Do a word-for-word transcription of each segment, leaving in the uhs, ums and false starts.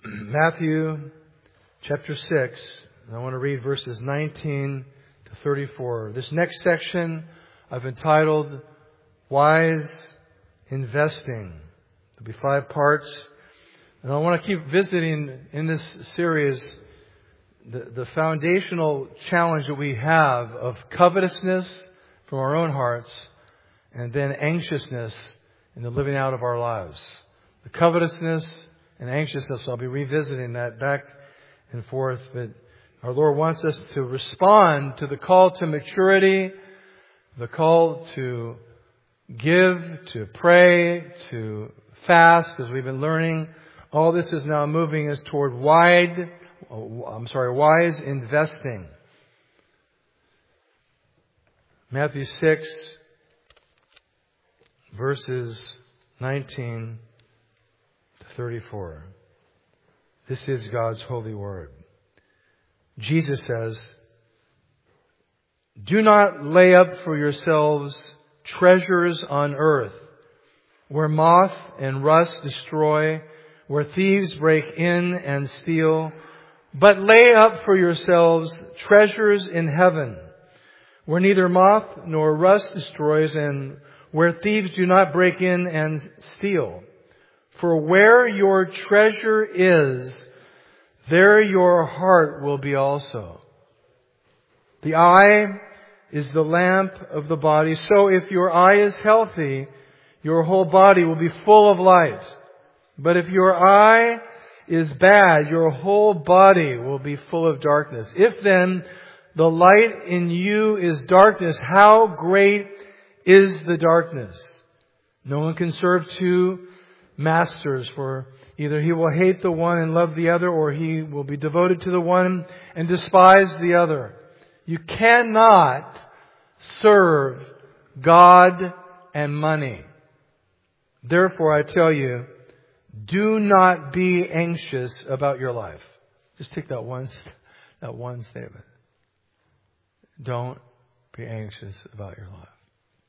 Matthew chapter six. And I want to read verses nineteen to thirty-four. This next section I've entitled Wise Investing. There'll be five parts. And I want to keep visiting in this series the, the foundational challenge that we have of covetousness from our own hearts and then anxiousness in the living out of our lives. The covetousness and anxiousness, I'll be revisiting that back and forth. But our Lord wants us to respond to the call to maturity, the call to give, to pray, to fast, as we've been learning. All this is now moving us toward wide, I'm sorry, wise investing. Matthew six, verses nineteen to thirty-four. This is God's holy word. Jesus says, "Do not lay up for yourselves treasures on earth, where moth and rust destroy, where thieves break in and steal, but lay up for yourselves treasures in heaven, where neither moth nor rust destroys, and where thieves do not break in and steal. For where your treasure is, there your heart will be also. The eye is the lamp of the body, so if your eye is healthy, your whole body will be full of light. But if your eye is bad, your whole body will be full of darkness. If then the light in you is darkness, how great is the darkness? No one can serve two masters, for either he will hate the one and love the other, or he will be devoted to the one and despise the other. You cannot serve God and money. Therefore, I tell you, do not be anxious about your life." Just take that one, that one statement. Don't be anxious about your life.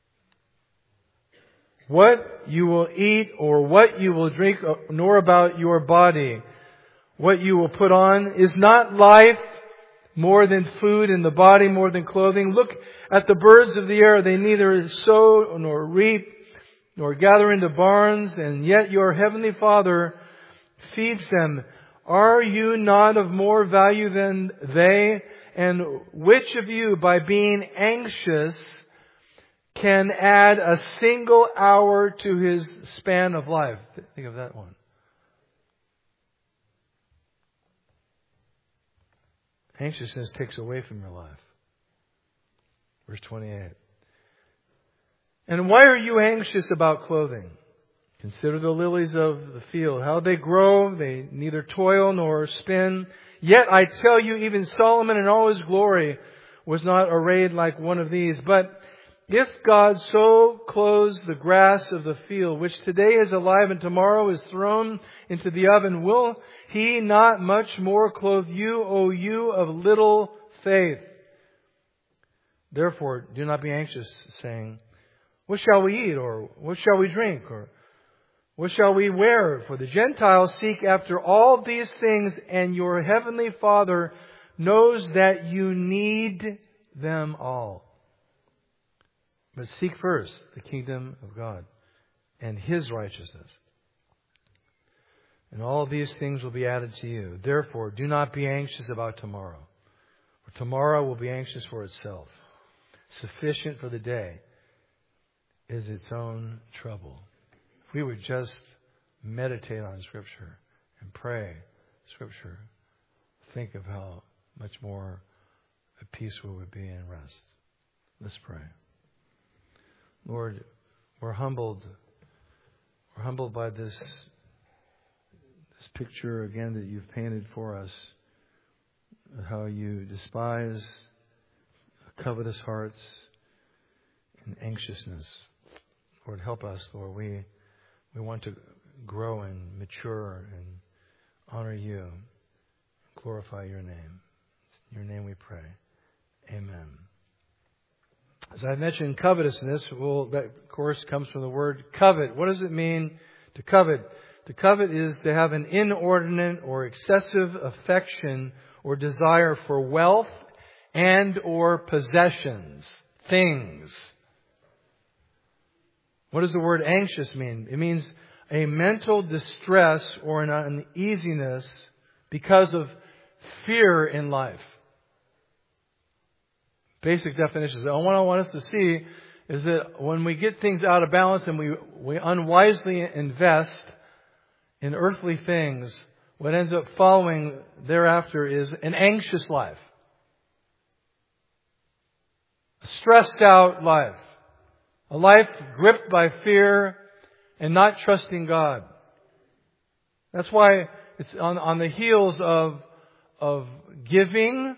What you will eat or what you will drink, nor about your body, what you will put on. Is not life more than food, and the body more than clothing? Look at the birds of the air. They neither sow nor reap nor gather into barns, and yet your heavenly Father feeds them. Are you not of more value than they? And which of you, by being anxious, can add a single hour to his span of life? Think of that one. Anxiousness takes away from your life. Verse twenty-eight. "And why are you anxious about clothing? Consider the lilies of the field, how they grow. They neither toil nor spin. Yet I tell you, even Solomon in all his glory was not arrayed like one of these. But if God so clothes the grass of the field, which today is alive and tomorrow is thrown into the oven, will He not much more clothe you, O you of little faith? Therefore, do not be anxious, saying, what shall we eat? Or what shall we drink? Or what shall we wear? For the Gentiles seek after all these things, and your heavenly Father knows that you need them all. But seek first the kingdom of God and His righteousness, and all these things will be added to you. Therefore, do not be anxious about tomorrow, for tomorrow will be anxious for itself. Sufficient for the day is its own trouble. If we would just meditate on Scripture and pray Scripture, think of how much more at peace we would be in rest. Let's pray. Lord, we're humbled. We're humbled by this, this picture again that you've painted for us, of how you despise covetous hearts and anxiousness. Lord, help us, Lord. We we want to grow and mature and honor you, glorify your name. In your name we pray. Amen. As I mentioned, covetousness, well, that of course comes from the word covet. What does it mean to covet? To covet is to have an inordinate or excessive affection or desire for wealth and or possessions, things. What does the word anxious mean? It means a mental distress or an uneasiness because of fear in life. Basic definitions. What I want us to see is that when we get things out of balance and we, we unwisely invest in earthly things, what ends up following thereafter is an anxious life. A stressed out life. A life gripped by fear and not trusting God. That's why it's on, on the heels of, of giving,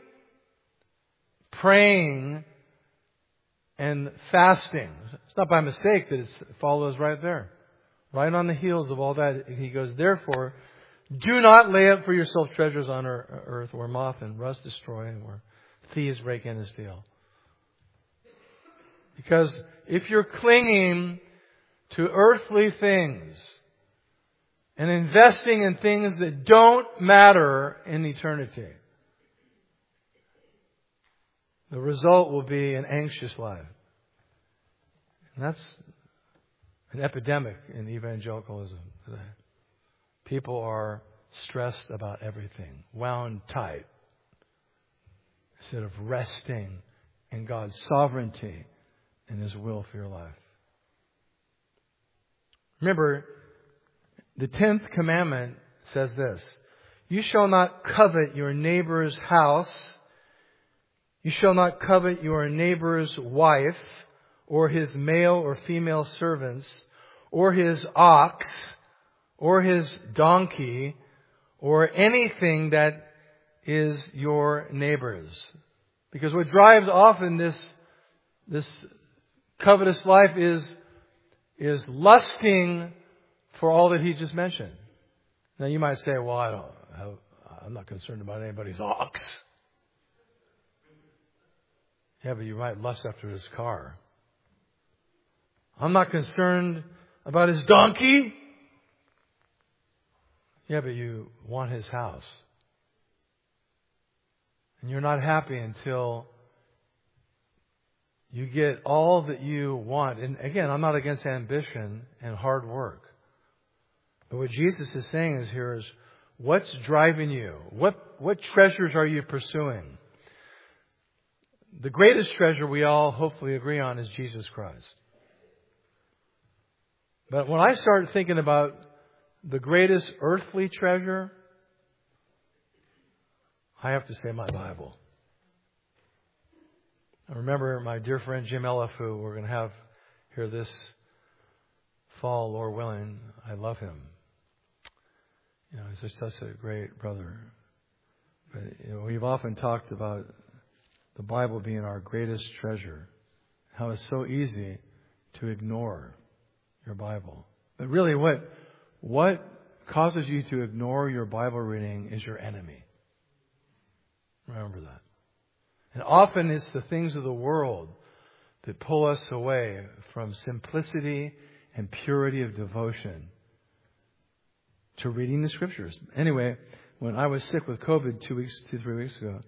praying, and fasting. It's not by mistake that it follows right there. Right on the heels of all that, he goes, therefore, do not lay up for yourself treasures on earth where moth and rust destroy and where thieves break in and steal. Because if you're clinging to earthly things and investing in things that don't matter in eternity, the result will be an anxious life. And that's an epidemic in evangelicalism today. People are stressed about everything, wound tight, instead of resting in God's sovereignty and His will for your life. Remember, the tenth commandment says this: you shall not covet your neighbor's house, you shall not covet your neighbor's wife, or his male or female servants, or his ox, or his donkey, or anything that is your neighbor's. Because what drives often this, this covetous life is, is lusting for all that he just mentioned. Now you might say, well, I don't, I'm not concerned about anybody's ox. Yeah, but you might lust after his car. I'm not concerned about his donkey. Yeah, but you want his house. And you're not happy until you get all that you want. And again, I'm not against ambition and hard work. But what Jesus is saying is here is, what's driving you? What, what treasures are you pursuing? The greatest treasure we all hopefully agree on is Jesus Christ. But when I start thinking about the greatest earthly treasure, I have to say my Bible. I remember my dear friend Jim Elliff, who we're going to have here this fall, Lord willing. I love him. You know, he's just such a great brother. But you know, we've often talked about the Bible being our greatest treasure. How it's so easy to ignore your Bible. But really what what causes you to ignore your Bible reading is your enemy. Remember that. And often it's the things of the world that pull us away from simplicity and purity of devotion to reading the Scriptures. Anyway, when I was sick with COVID two weeks, two, three weeks ago,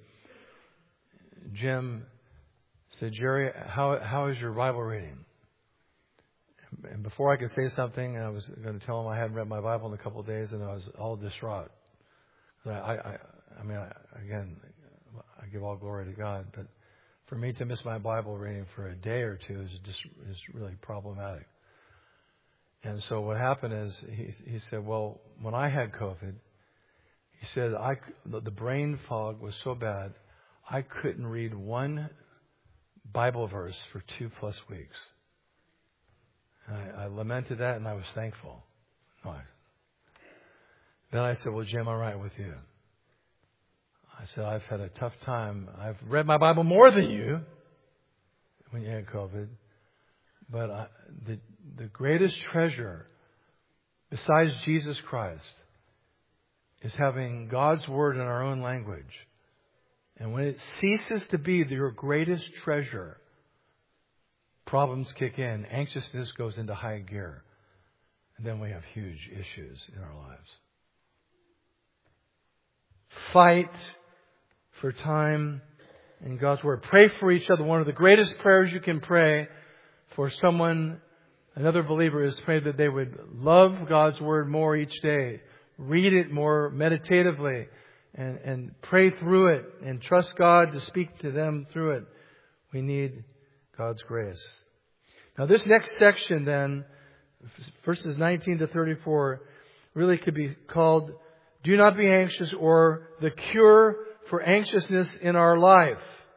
Jim said, Jerry, how how is your Bible reading? And before I could say something, I was going to tell him I hadn't read my Bible in a couple of days, and I was all distraught. I, I, I mean, I, again, I give all glory to God, but for me to miss my Bible reading for a day or two is just is really problematic. And so what happened is he he said, well, when I had COVID, he said I the brain fog was so bad, I couldn't read one Bible verse for two plus weeks. I, I lamented that, and I was thankful. No, then I said, well, Jim, I'm right with you. I said, I've had a tough time. I've read my Bible more than you when you had COVID. But I, the, the greatest treasure, besides Jesus Christ, is having God's Word in our own language. And when it ceases to be your greatest treasure, problems kick in. Anxiousness goes into high gear. And then we have huge issues in our lives. Fight for time in God's Word. Pray for each other. One of the greatest prayers you can pray for someone, another believer, is pray that they would love God's Word more each day. Read it more meditatively and, and pray through it and trust God to speak to them through it. We need God's grace. Now this next section then, verses nineteen to thirty-four, really could be called Do Not Be Anxious, or the cure for anxiousness in our life.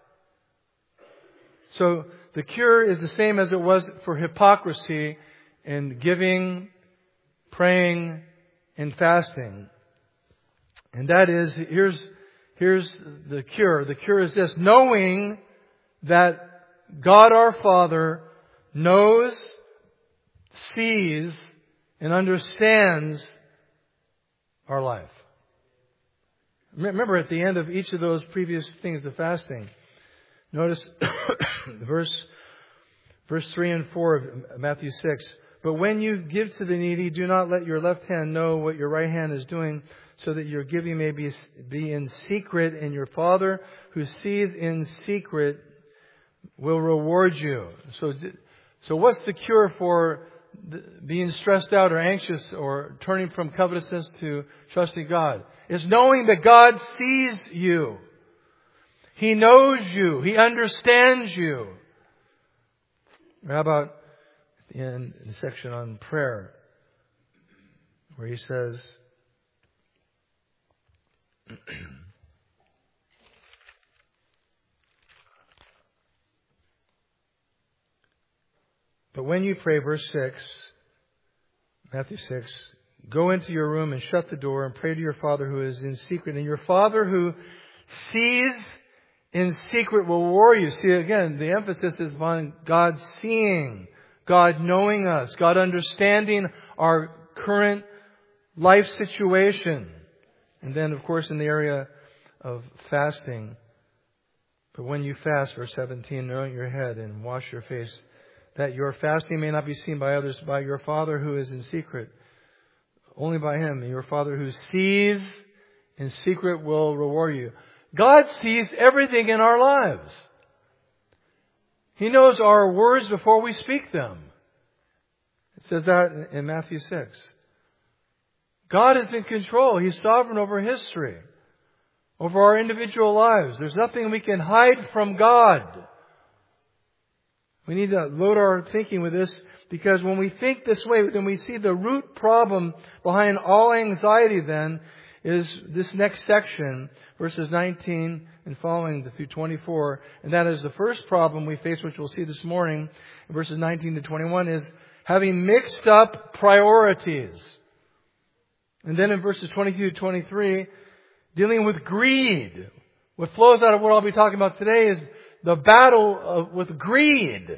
So the cure is the same as it was for hypocrisy in giving, praying, and fasting. And that is, here's, here's the cure. The cure is this: knowing that God our Father knows, sees, and understands our life. Remember, at the end of each of those previous things, the fasting, notice verse verse three and four of Matthew six. But when you give to the needy, do not let your left hand know what your right hand is doing, so that your giving may be, be in secret, and your Father who sees in secret will reward you. So, so what's the cure for being stressed out or anxious or turning from covetousness to trusting God? It's knowing that God sees you. He knows you. He understands you. How about in the section on prayer, where he says, but when you pray, verse six, Matthew six, go into your room and shut the door and pray to your Father who is in secret. And your Father who sees in secret will reward you. See, again, the emphasis is on God seeing, God knowing us, God understanding our current life situation. And then, of course, in the area of fasting, but when you fast, verse seventeen, anoint your head and wash your face, that your fasting may not be seen by others, by your Father who is in secret. Only by Him. And your Father who sees in secret will reward you. God sees everything in our lives. He knows our words before we speak them. It says that in Matthew six. God is in control. He's sovereign over history, over our individual lives. There's nothing we can hide from God. We need to load our thinking with this, because when we think this way, then we see the root problem behind all anxiety then is this next section, verses nineteen and following through twenty-four. And that is the first problem we face, which we'll see this morning, verses nineteen to twenty-one, is having mixed up priorities. And then in verses twenty-two to twenty-three, dealing with greed. What flows out of what I'll be talking about today is the battle of, with greed.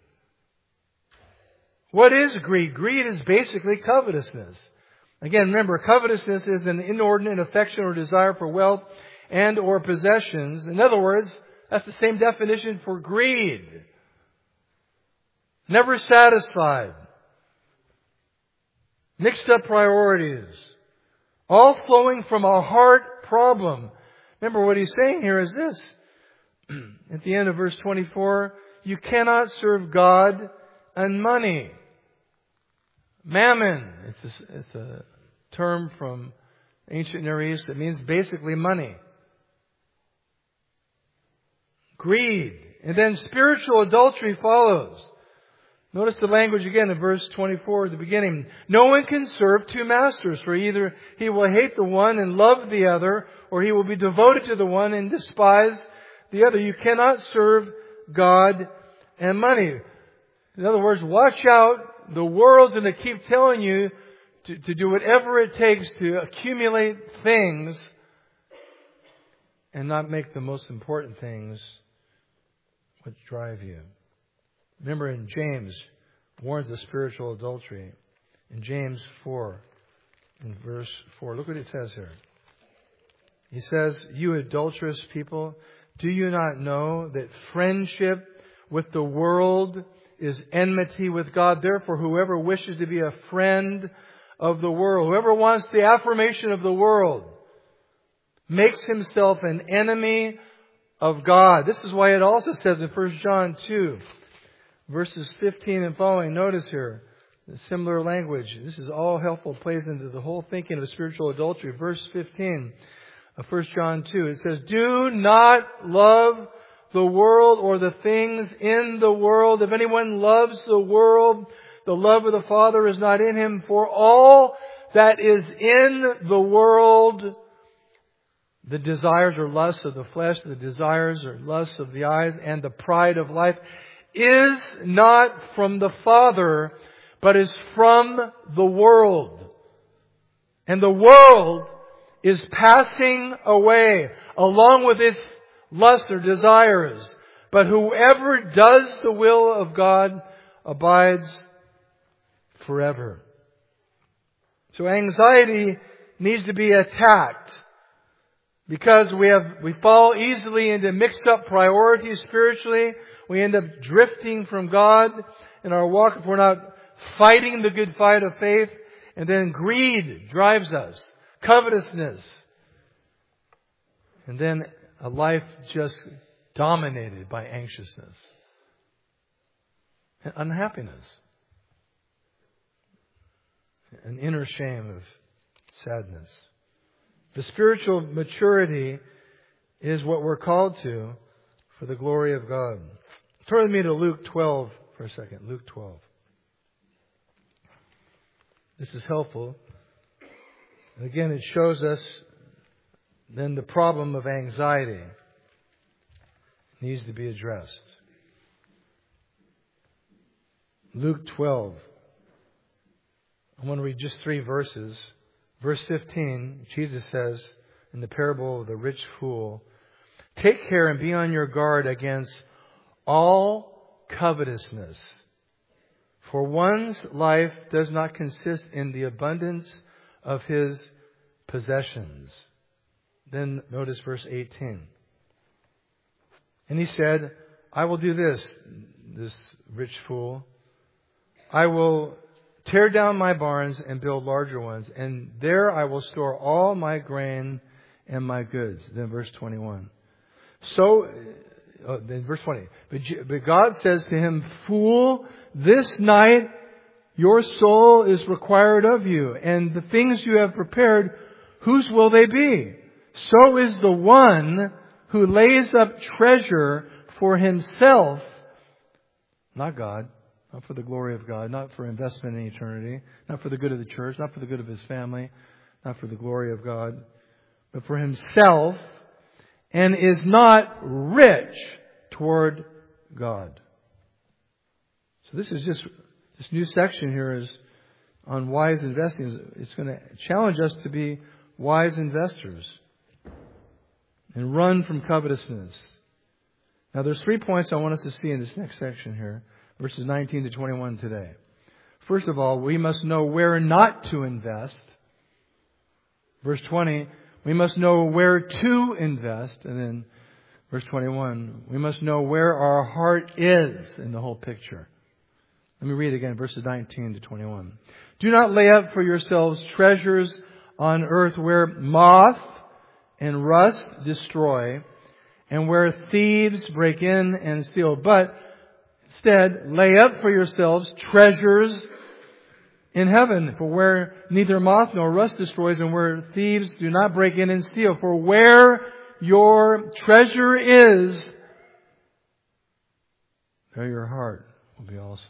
What is greed? Greed is basically covetousness. Again, remember, covetousness is an inordinate affection or desire for wealth and or possessions. In other words, that's the same definition for greed. Never satisfied. Mixed up priorities. All flowing from a heart problem. Remember, what he's saying here is this. At the end of verse twenty-four, you cannot serve God and money. Mammon, it's a, it's a term from ancient Near East that means basically money. Greed. And then spiritual adultery follows. Notice the language again in verse twenty-four at the beginning. No one can serve two masters, for either he will hate the one and love the other, or he will be devoted to the one and despise the other. You cannot serve God and money. In other words, watch out. The world's going to keep telling you to, to do whatever it takes to accumulate things and not make the most important things what drive you. Remember, in James, warns of spiritual adultery. In James four, in verse four, look what it says here. He says, you adulterous people, do you not know that friendship with the world is enmity with God. Therefore, whoever wishes to be a friend of the world, whoever wants the affirmation of the world, makes himself an enemy of God. This is why it also says in First John two, verses fifteen and following. Notice here, the similar language. This is all helpful, plays into the whole thinking of spiritual adultery. Verse fifteen of First John two, it says, "Do not love the world or the things in the world. If anyone loves the world, the love of the Father is not in him. For all that is in the world, the desires or lusts of the flesh, the desires or lusts of the eyes, and the pride of life, is not from the Father, but is from the world. And the world is passing away along with its lusts or desires. But whoever does the will of God abides forever." So anxiety needs to be attacked because we have we fall easily into mixed up priorities spiritually. We end up drifting from God in our walk if we're not fighting the good fight of faith. And then greed drives us. Covetousness. And then a life just dominated by anxiousness and unhappiness. An inner shame of sadness. The spiritual maturity is what we're called to for the glory of God. Turn with me to Luke twelve for a second. Luke twelve. This is helpful. And again, it shows us then the problem of anxiety needs to be addressed. Luke twelve. I want to read just three verses. Verse fifteen, Jesus says in the parable of the rich fool, "Take care and be on your guard against all covetousness. For one's life does not consist in the abundance of his possessions." Then notice verse eighteen. "And he said, I will do this," this rich fool, "I will tear down my barns and build larger ones, and there I will store all my grain and my goods." Then verse twenty-one. So, uh, then verse twenty. But, but God says to him, "Fool, this night your soul is required of you, and the things you have prepared, whose will they be? So is the one who lays up treasure for himself," not God, not for the glory of God, not for investment in eternity, not for the good of the church, not for the good of his family, not for the glory of God, but for himself, and is not rich toward God. So this is just, this new section here is on wise investing. It's going to challenge us to be wise investors and run from covetousness. Now there's three points I want us to see in this next section here, verses nineteen to twenty-one today. First of all, we must know where not to invest. Verse twenty, we must know where to invest. And then verse twenty-one, we must know where our heart is in the whole picture. Let me read again, verses nineteen to twenty-one. "Do not lay up for yourselves treasures on earth where moth and rust destroy, and where thieves break in and steal. But instead, lay up for yourselves treasures in heaven, for where neither moth nor rust destroys, and where thieves do not break in and steal. For where your treasure is, there your heart will be also."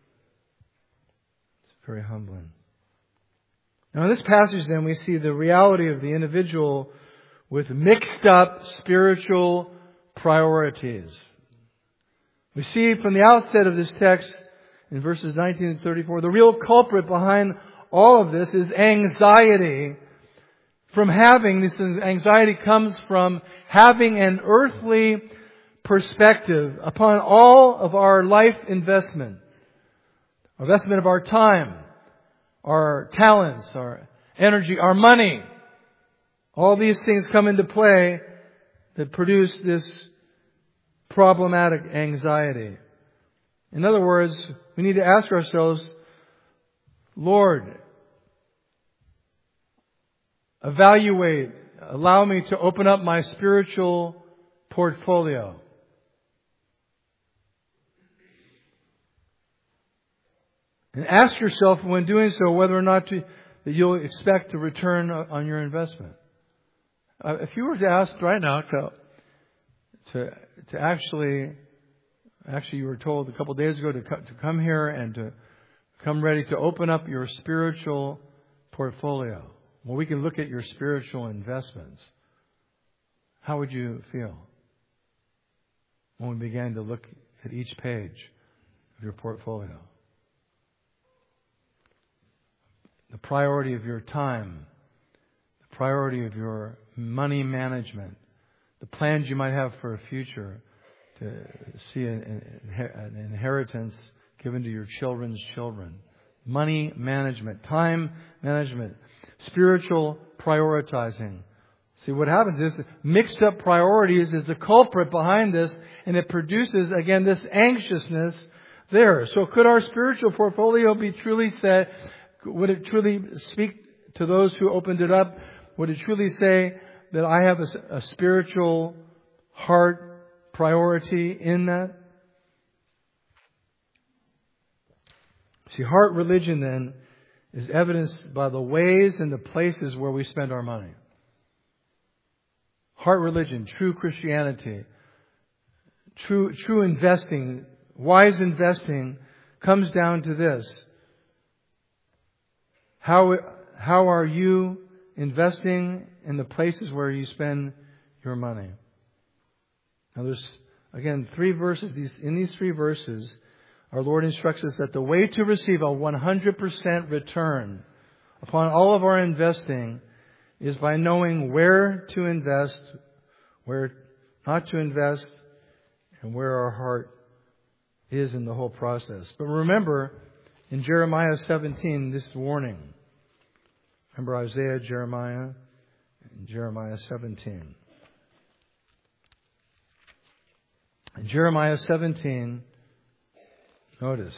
It's very humbling. Now in this passage then we see the reality of the individual with mixed up spiritual priorities. We see from the outset of this text in verses nineteen and thirty-four, the real culprit behind all of this is anxiety. From having, this anxiety comes from having an earthly perspective upon all of our life investment. Investment of our time, our talents, our energy, our money. All these things come into play that produce this problematic anxiety. In other words, we need to ask ourselves, Lord, evaluate, allow me to open up my spiritual portfolio. And ask yourself when doing so whether or not to, that you'll expect a return on your investment. Uh, if you were to ask right now to, to, to actually, actually you were told a couple of days ago to, co- to come here and to come ready to open up your spiritual portfolio. Well, we can look at your spiritual investments. How would you feel when we began to look at each page of your portfolio? The priority of your time, the priority of your money management, the plans you might have for a future, to see an, an inheritance given to your children's children. Money management, time management, spiritual prioritizing. See, what happens is mixed up priorities is the culprit behind this, and it produces, again, this anxiousness there. So could our spiritual portfolio be truly said, would it truly speak to those who opened it up? Would it truly say that I have a, a spiritual heart priority in that? See, heart religion then is evidenced by the ways and the places where we spend our money. Heart religion, true Christianity, true, true investing, wise investing comes down to this. How, how are you investing in the places where you spend your money? Now there's, again, three verses. These, in these three verses, our Lord instructs us that the way to receive a one hundred percent return upon all of our investing is by knowing where to invest, where not to invest, and where our heart is in the whole process. But remember, in Jeremiah seventeen, this warning. Remember Isaiah, Jeremiah, and Jeremiah seventeen. In Jeremiah seventeen, notice,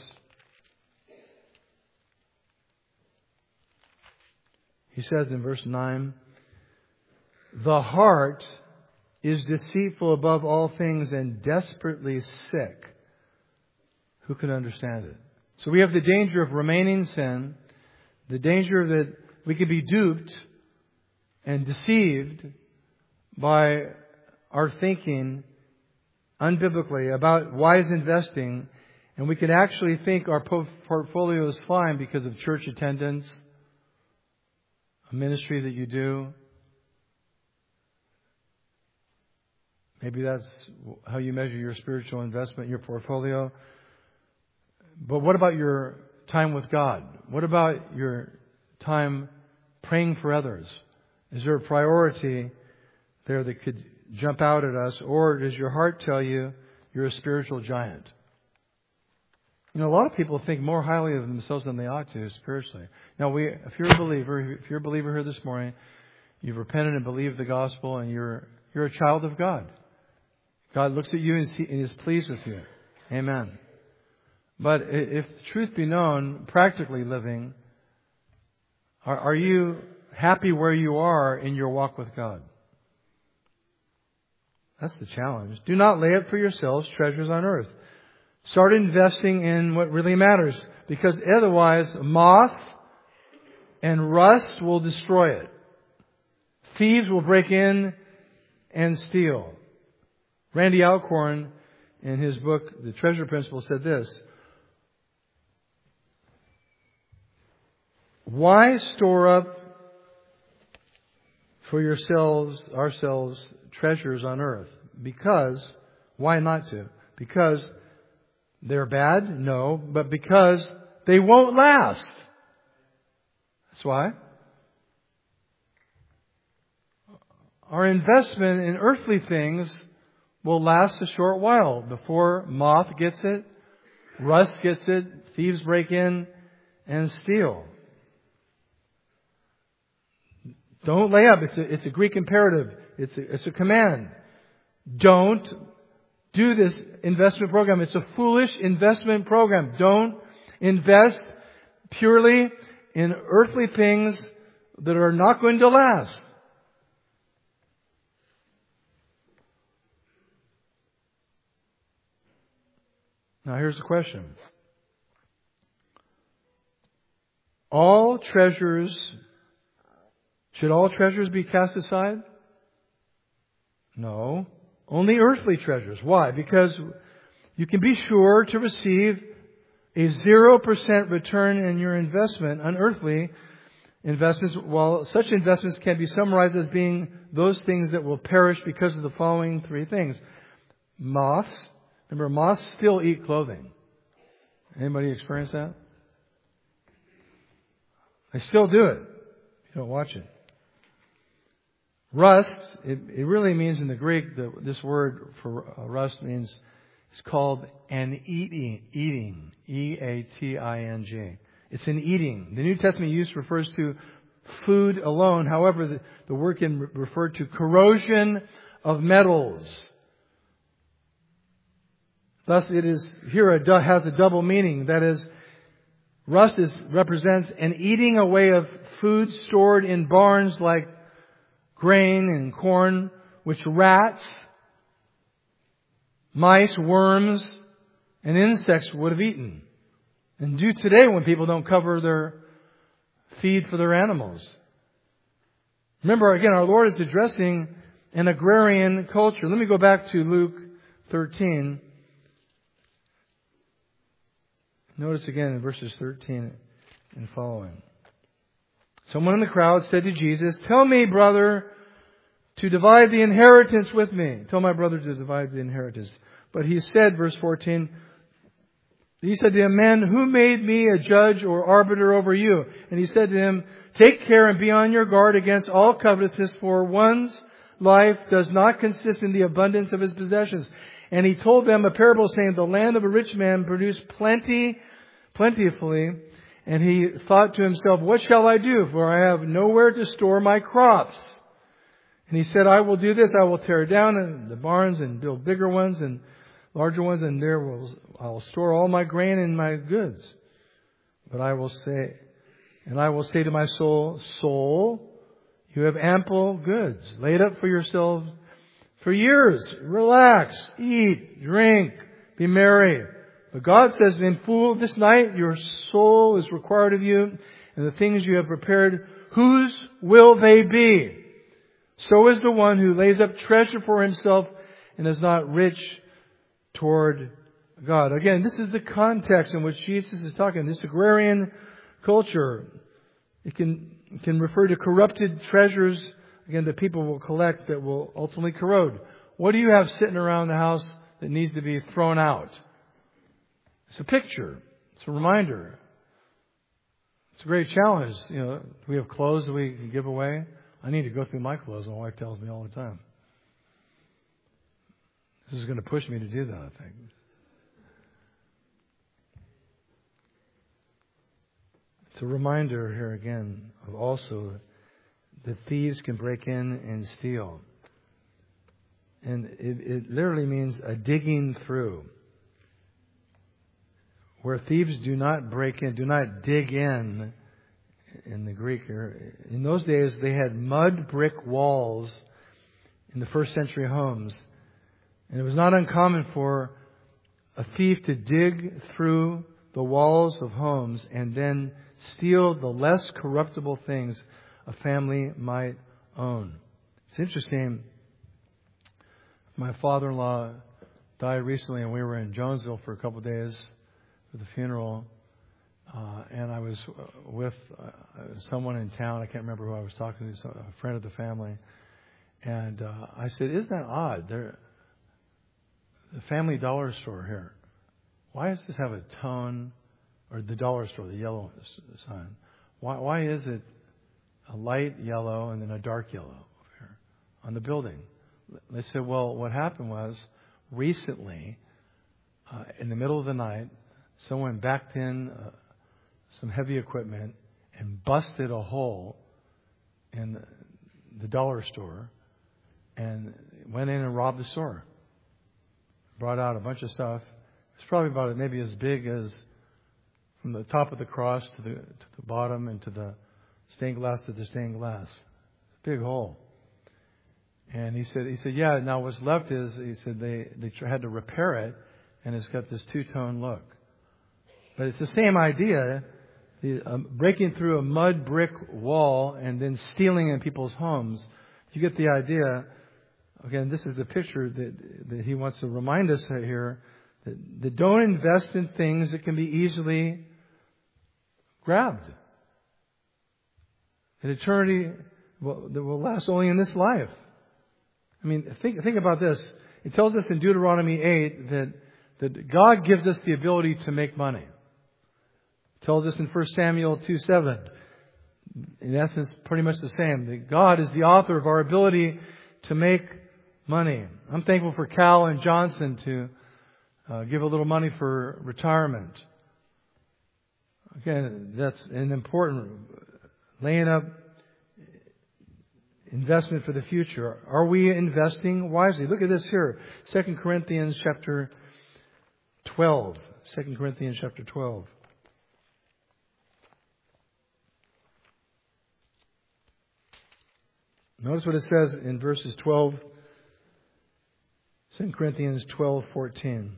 he says in verse nine, the heart is deceitful above all things and desperately sick. Who can understand it? So we have the danger of remaining sin, the danger that we could be duped and deceived by our thinking unbiblically about wise investing, and we can actually think our portfolio is fine because of church attendance, a ministry that you do. Maybe that's how you measure your spiritual investment, your portfolio. But what about your time with God? What about your time praying for others? Is there a priority there that could jump out at us? Or does your heart tell you you're a spiritual giant? You know, a lot of people think more highly of themselves than they ought to spiritually. Now, we, if you're a believer, if you're a believer here this morning, you've repented and believed the gospel, and you're you're a child of God. God looks at you and, see, and is pleased with you. Amen. But if the truth be known, practically living, are, are you happy where you are in your walk with God? That's the challenge. Do not lay up for yourselves treasures on earth. Start investing in what really matters, because otherwise moth and rust will destroy it. Thieves will break in and steal. Randy Alcorn, in his book, The Treasure Principle, said this: why store up for yourselves, ourselves, treasures on earth? Because, why not to? Because they're bad? No, but because they won't last. That's why. Our investment in earthly things will last a short while before moth gets it, rust gets it, thieves break in and steal. Don't lay up. It's a, it's a Greek imperative. It's a, it's a command. Don't do this investment program. It's a foolish investment program. Don't invest purely in earthly things that are not going to last. Now here's the question. All treasures, should all treasures be cast aside? No. Only earthly treasures. Why? Because you can be sure to receive a zero percent return in your investment on earthly investments, while such investments can be summarized as being those things that will perish because of the following three things. Moths. Remember, moths still eat clothing. Anybody experience that? They still do it. You don't watch it. Rust, it, it really means in the Greek, the, this word for uh, rust means, it's called an eating, eating, E A T I N G. It's an eating. The New Testament use refers to food alone. However, the, the word can re- refer to corrosion of metals. Thus, it is here a, has a double meaning. That is, rust is, represents an eating away of food stored in barns like grain and corn, which rats, mice, worms, and insects would have eaten. And do today when people don't cover their feed for their animals. Remember, again, our Lord is addressing an agrarian culture. Let me go back to Luke thirteen. Notice again in verses thirteen and following. Someone in the crowd said to Jesus, "Tell me, brother, to divide the inheritance with me." Tell my brother to divide the inheritance. But he said, verse fourteen, he said to him, "Man, who made me a judge or arbiter over you?" And he said to him, "Take care and be on your guard against all covetousness, for one's life does not consist in the abundance of his possessions." And he told them a parable saying, "The land of a rich man produced plenty, plentifully. And he thought to himself, 'What shall I do? For I have nowhere to store my crops.' And he said, 'I will do this. I will tear down the barns and build bigger ones and larger ones, and there will I will store all my grain and my goods. But I will say, and I will say to my soul, soul, you have ample goods laid up for yourselves for years. Relax, eat, drink, be merry.' But God says to him, 'Fool, this night your soul is required of you, and the things you have prepared, whose will they be? So is the one who lays up treasure for himself and is not rich toward God.'" Again, this is the context in which Jesus is talking. This agrarian culture, it can, it can refer to corrupted treasures, again, that people will collect that will ultimately corrode. What do you have sitting around the house that needs to be thrown out? It's a picture. It's a reminder. It's a great challenge. You know, we have clothes that we can give away. I need to go through my clothes. My wife tells me all the time. This is going to push me to do that, I think. It's a reminder here again of also that thieves can break in and steal. And it, it literally means a digging through. Where thieves do not break in, do not dig in, in the Greek here. In those days, they had mud brick walls in the first century homes. And it was not uncommon for a thief to dig through the walls of homes and then steal the less corruptible things a family might own. It's interesting. My father-in-law died recently, and we were in Jonesville for a couple of days for the funeral. Uh, and I was with uh, someone in town. I can't remember who I was talking to, a friend of the family. And uh, I said, "Isn't that odd? There, the Family Dollar Store here. Why does this have a tone, or the dollar store, the yellow sign? Why, why is it a light yellow and then a dark yellow over here on the building?" They said, "Well, what happened was recently, uh, in the middle of the night, someone backed in uh, some heavy equipment and busted a hole in the, the dollar store and went in and robbed the store. brought out a bunch of stuff. It's probably about maybe as big as from the top of the cross to the to the bottom and to the stained glass to the stained glass. Big hole. And he said, he said, yeah. Now what's left is, he said they they had to repair it, and it's got this two-tone look. But it's the same idea, the, um, breaking through a mud brick wall and then stealing in people's homes. You get the idea. Again, this is the picture that that he wants to remind us here. That, that don't invest in things that can be easily grabbed. An eternity will, that will last only in this life. I mean, think think about this. It tells us in Deuteronomy eight that, that God gives us the ability to make money. It tells us in First Samuel two seven, in essence, pretty much the same. That God is the author of our ability to make money. I'm thankful for Cal and Johnson to uh, give a little money for retirement. Again, that's an important laying up investment for the future. Are we investing wisely? Look at this here. Second Corinthians chapter twelve. Second Corinthians chapter twelve. Notice what it says in verses twelve. Second Corinthians twelve fourteen.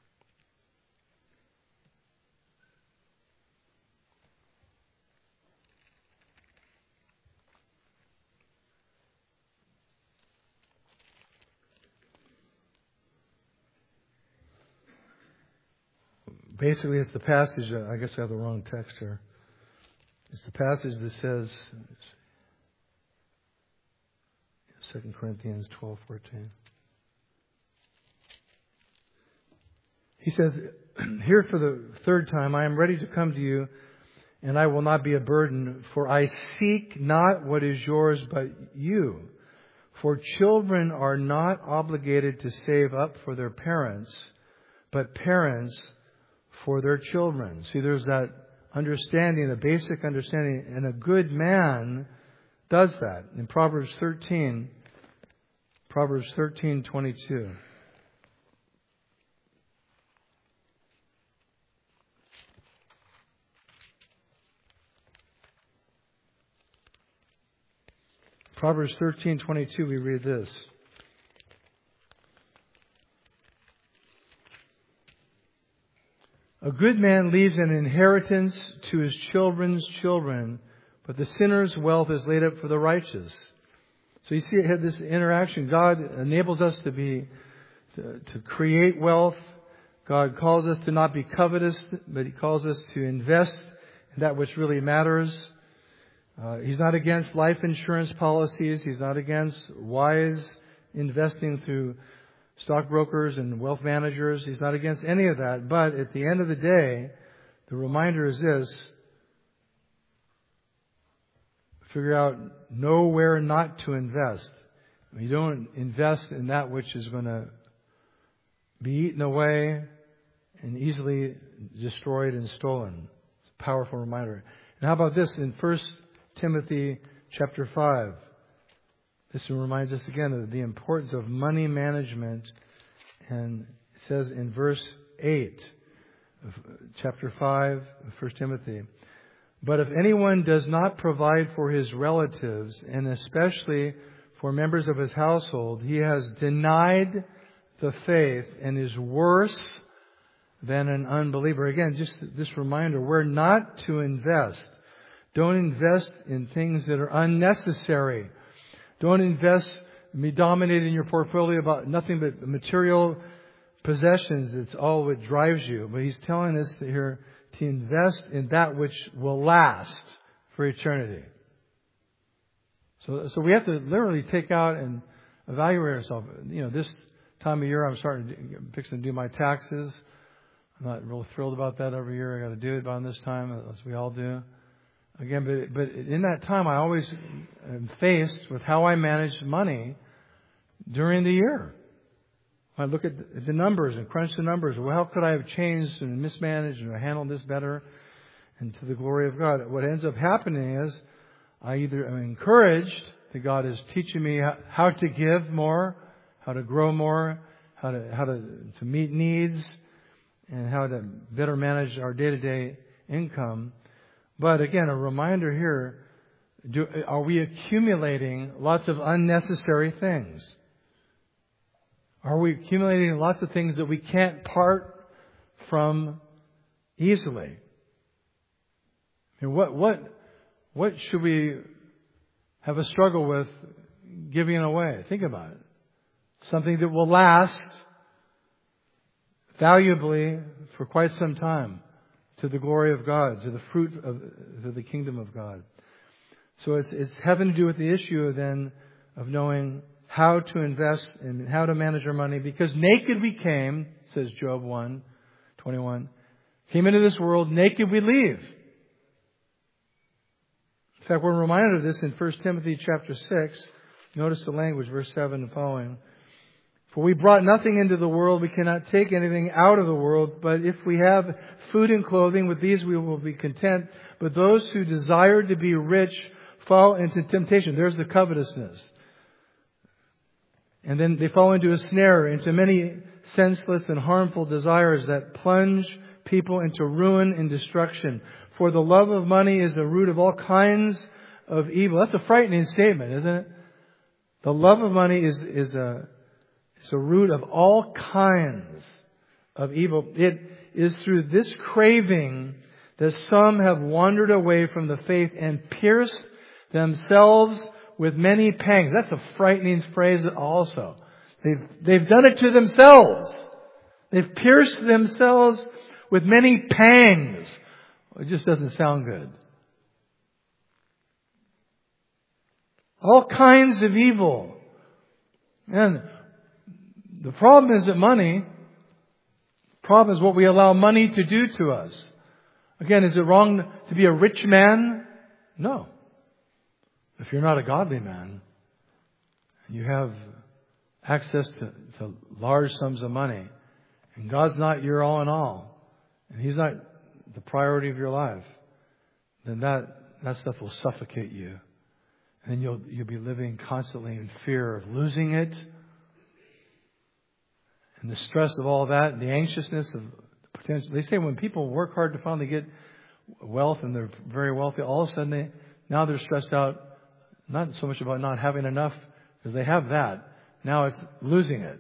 Basically, it's the passage. I guess I have the wrong text here. It's the passage that says, Second Corinthians twelve fourteen. He says, here for the third time, I am ready to come to you, and I will not be a burden, for I seek not what is yours, but you. For children are not obligated to save up for their parents, but parents for their children. See, there's that understanding, a basic understanding, and a good man does that. In Proverbs thirteen, Proverbs thirteen twenty-two. Proverbs thirteen twenty-two, we read this. A good man leaves an inheritance to his children's children, but the sinner's wealth is laid up for the righteous. So you see, it had this interaction. God enables us to be, to, to create wealth. God calls us to not be covetous, but He calls us to invest in that which really matters. Uh, he's not against life insurance policies. He's not against wise investing through stockbrokers and wealth managers. He's not against any of that. But at the end of the day, the reminder is this. Figure out, know where not to invest. You don't invest in that which is going to be eaten away and easily destroyed and stolen. It's a powerful reminder. And how about this in First Timothy chapter five? This reminds us again of the importance of money management. And it says in verse eight of chapter five of First Timothy, but if anyone does not provide for his relatives, and especially for members of his household, he has denied the faith and is worse than an unbeliever. Again, just this reminder, we're not to invest. Don't invest in things that are unnecessary. Don't invest, be dominated in your portfolio about nothing but material possessions. That's all what drives you. But He's telling us here to invest in that which will last for eternity. So, so we have to literally take out and evaluate ourselves. You know, this time of year, I'm starting to fixing to do my taxes. I'm not real thrilled about that every year. I got to do it about this time, as we all do. Again, but but in that time, I always am faced with how I manage money during the year. I look at the numbers and crunch the numbers. Well, how could I have changed and mismanaged and handled this better? And to the glory of God. What ends up happening is I either am encouraged that God is teaching me how to give more, how to grow more, how to how to, to meet needs, and how to better manage our day-to-day income. But again, a reminder here, do, are we accumulating lots of unnecessary things? Are we accumulating lots of things that we can't part from easily? And what what what should we have a struggle with giving away? Think about it. Something that will last valuably for quite some time to the glory of God, to the fruit of to the kingdom of God. So it's it's having to do with the issue then of knowing how to invest and how to manage our money. Because naked we came, says Job one twenty-one, came into this world, naked we leave. In fact, we're reminded of this in First Timothy chapter six. Notice the language, verse seven and following. For we brought nothing into the world, we cannot take anything out of the world. But if we have food and clothing, with these we will be content. But those who desire to be rich fall into temptation. There's the covetousness. And then they fall into a snare, into many senseless and harmful desires that plunge people into ruin and destruction. For the love of money is the root of all kinds of evil. That's a frightening statement, isn't it? The love of money is, is a, is a root of all kinds of evil. It is through this craving that some have wandered away from the faith and pierced themselves with many pangs. That's a frightening phrase also. They've, they've done it to themselves. They've pierced themselves with many pangs. It just doesn't sound good. All kinds of evil. And the problem is that money, the problem is what we allow money to do to us. Again, is it wrong to be a rich man? No. If you're not a godly man, you have access to, to large sums of money, and God's not your all in all, and He's not the priority of your life, then that, that stuff will suffocate you. And you'll you'll be living constantly in fear of losing it. And the stress of all that, and the anxiousness of the potential. They say when people work hard to finally get wealth and they're very wealthy, all of a sudden they now they're stressed out, not so much about not having enough, because they have that. Now it's losing it.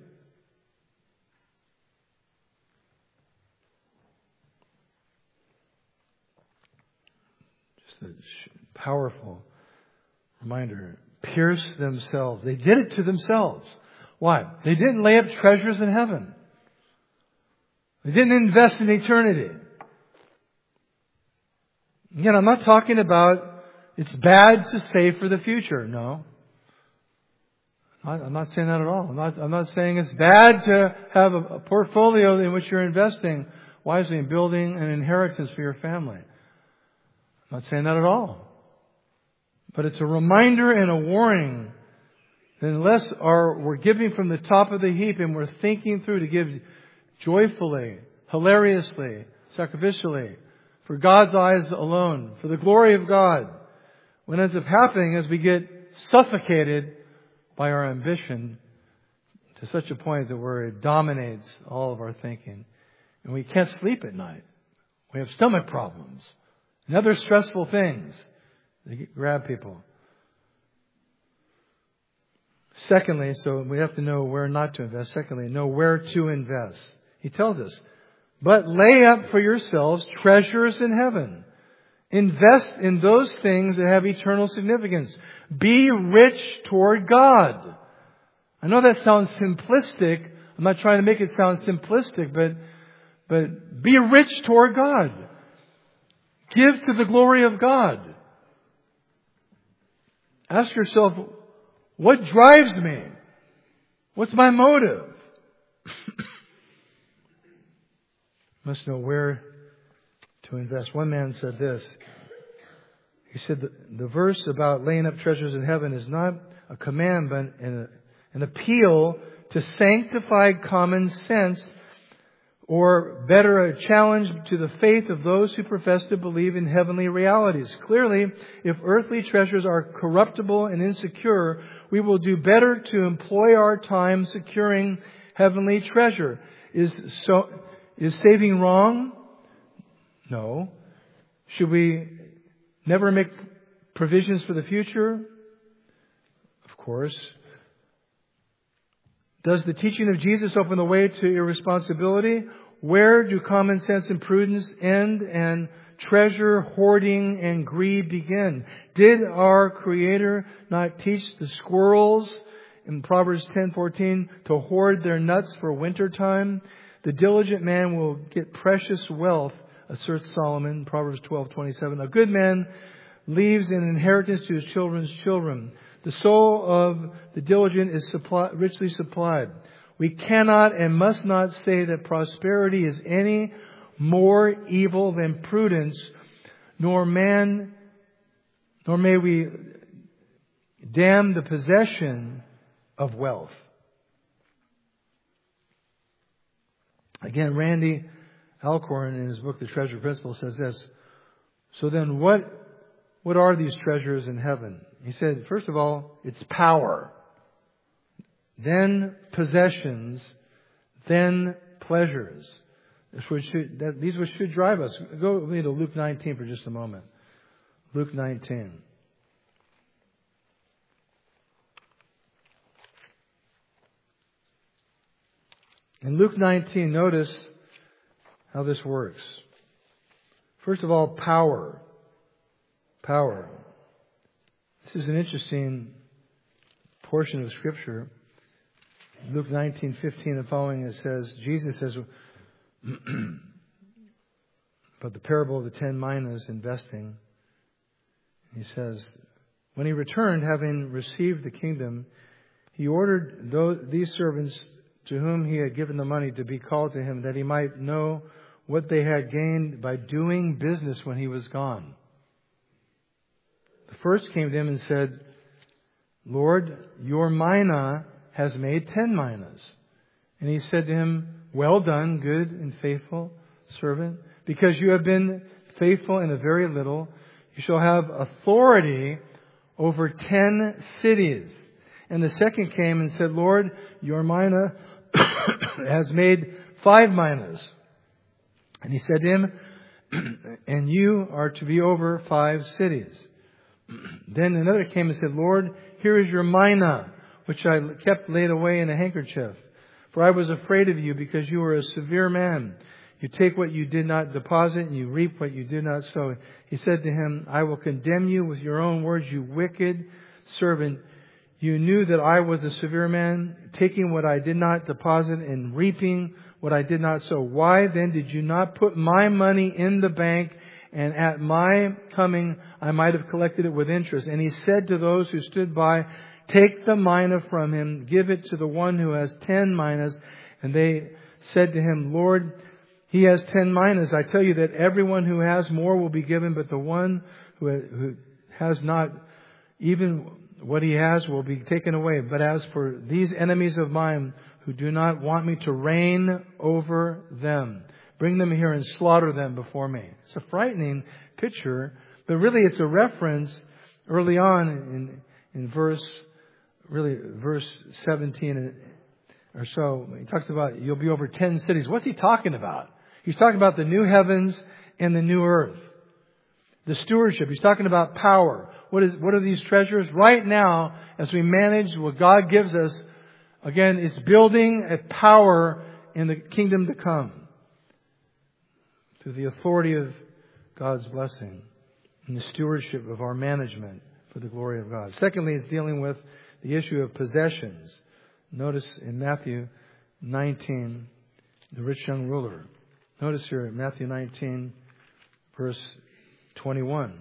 Just a powerful reminder. Pierce themselves. They did it to themselves. Why? They didn't lay up treasures in heaven. They didn't invest in eternity. Again, I'm not talking about it's bad to save for the future. No. I'm not saying that at all. I'm not, I'm not saying it's bad to have a, a portfolio in which you're investing wisely in building an inheritance for your family. I'm not saying that at all. But it's a reminder and a warning that unless our, we're giving from the top of the heap and we're thinking through to give joyfully, hilariously, sacrificially, for God's eyes alone, for the glory of God, what ends up happening is we get suffocated by our ambition to such a point that where it dominates all of our thinking. And we can't sleep at night. We have stomach problems and other stressful things. They grab people. Secondly, so we have to know where not to invest. Secondly, know where to invest. He tells us, but lay up for yourselves treasures in heaven. Invest in those things that have eternal significance. Be rich toward God. I know that sounds simplistic. I'm not trying to make it sound simplistic, but, but be rich toward God. Give to the glory of God. Ask yourself, what drives me? What's my motive? Must know where to invest. One man said this. He said the, the verse about laying up treasures in heaven is not a command, but an, an appeal to sanctified common sense, or better, a challenge to the faith of those who profess to believe in heavenly realities. Clearly, if earthly treasures are corruptible and insecure, we will do better to employ our time securing heavenly treasure. Is so, is saving wrong? No. Should we never make provisions for the future? Of course. Does the teaching of Jesus open the way to irresponsibility? Where do common sense and prudence end and treasure hoarding and greed begin? Did our Creator not teach the squirrels in Proverbs ten fourteen to hoard their nuts for winter time? The diligent man will get precious wealth, asserts Solomon, Proverbs twelve twenty-seven. A good man leaves an inheritance to his children's children. The soul of the diligent is supply, richly supplied. We cannot and must not say that prosperity is any more evil than prudence, nor man, nor may we damn the possession of wealth. Again, Randy Alcorn in his book, The Treasure Principle, says this. So then what, what are these treasures in heaven? He said, first of all, it's power. Then possessions. Then pleasures. Which should, that, these which should drive us. Go with me to Luke nineteen for just a moment. Luke nineteen. In Luke nineteen, notice how this works. First of all, power. Power. This is an interesting portion of Scripture. Luke nineteen fifteen and following, it says, Jesus says, but the parable of the ten minas investing, he says, when he returned, having received the kingdom, he ordered those, these servants to whom he had given the money to be called to him, that he might know what they had gained by doing business when he was gone. The first came to him and said, Lord, your mina has made ten minas. And he said to him, well done, good and faithful servant. Because you have been faithful in a very little, you shall have authority over ten cities. And the second came and said, Lord, your mina has made five minas. And he said to him, and you are to be over five cities. Then another came and said, Lord, here is your mina, which I kept laid away in a handkerchief. For I was afraid of you, because you are a severe man. You take what you did not deposit, and you reap what you did not sow. He said to him, I will condemn you with your own words, you wicked servant. You knew that I was a severe man, taking what I did not deposit and reaping what I did not sow. Why then did you not put my money in the bank, and at my coming I might have collected it with interest? And he said to those who stood by, take the mina from him, give it to the one who has ten minas. And they said to him, Lord, he has ten minas. I tell you that everyone who has more will be given, but the one who has not, even what he has will be taken away. But as for these enemies of mine who do not want me to reign over them, bring them here and slaughter them before me. It's a frightening picture, but really it's a reference early on in, in verse, really verse seventeen or so. He talks about you'll be over ten cities. What's he talking about? He's talking about the new heavens and the new earth. The stewardship. He's talking about power. What is, what are these treasures? Right now, as we manage what God gives us, again, it's building a power in the kingdom to come. Through the authority of God's blessing and the stewardship of our management for the glory of God. Secondly, it's dealing with the issue of possessions. Notice in Matthew nineteen, the rich young ruler. Notice here in Matthew nineteen, verse twenty-one.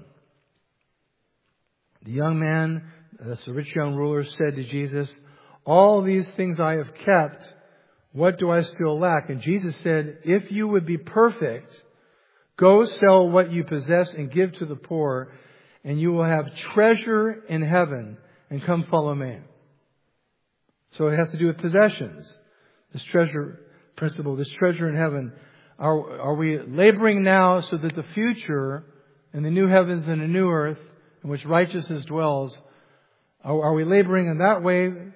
The young man, that's the rich young ruler, said to Jesus, all these things I have kept, what do I still lack? And Jesus said, if you would be perfect, go sell what you possess and give to the poor, and you will have treasure in heaven, and come follow me. So it has to do with possessions. This treasure principle, this treasure in heaven. Are, are we laboring now so that the future and the new heavens and the new earth in which righteousness dwells, are, are we laboring in that way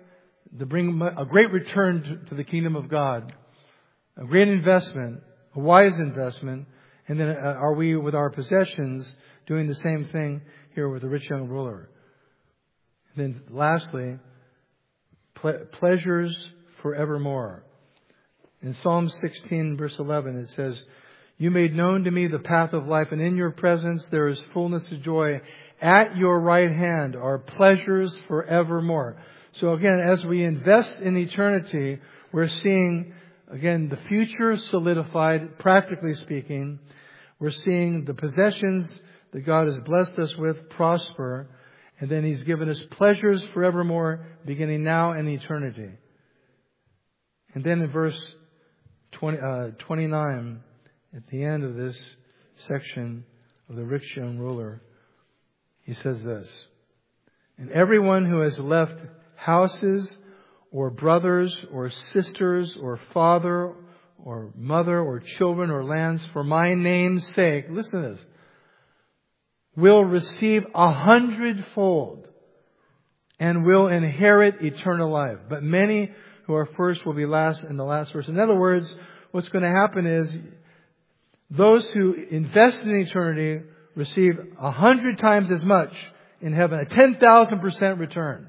to bring a great return to the kingdom of God, a great investment, a wise investment. And then are we, with our possessions, doing the same thing here with the rich young ruler? And then lastly, ple- pleasures forevermore. In Psalm sixteen, verse eleven, it says, "You made known to me the path of life, and in your presence there is fullness of joy. At your right hand are pleasures forevermore." So again, as we invest in eternity, we're seeing, again, the future solidified, practically speaking. We're seeing the possessions that God has blessed us with prosper. And then He's given us pleasures forevermore, beginning now and eternity. And then in verse twenty, uh, twenty-nine, at the end of this section of the rich young ruler, he says this: "And everyone who has left houses or brothers or sisters or father or mother or children or lands for my name's sake," listen to this, "will receive a hundredfold and will inherit eternal life. But many who are first will be last," in the last verse. In other words, what's going to happen is those who invest in eternity receive a hundred times as much in heaven, a ten thousand percent return.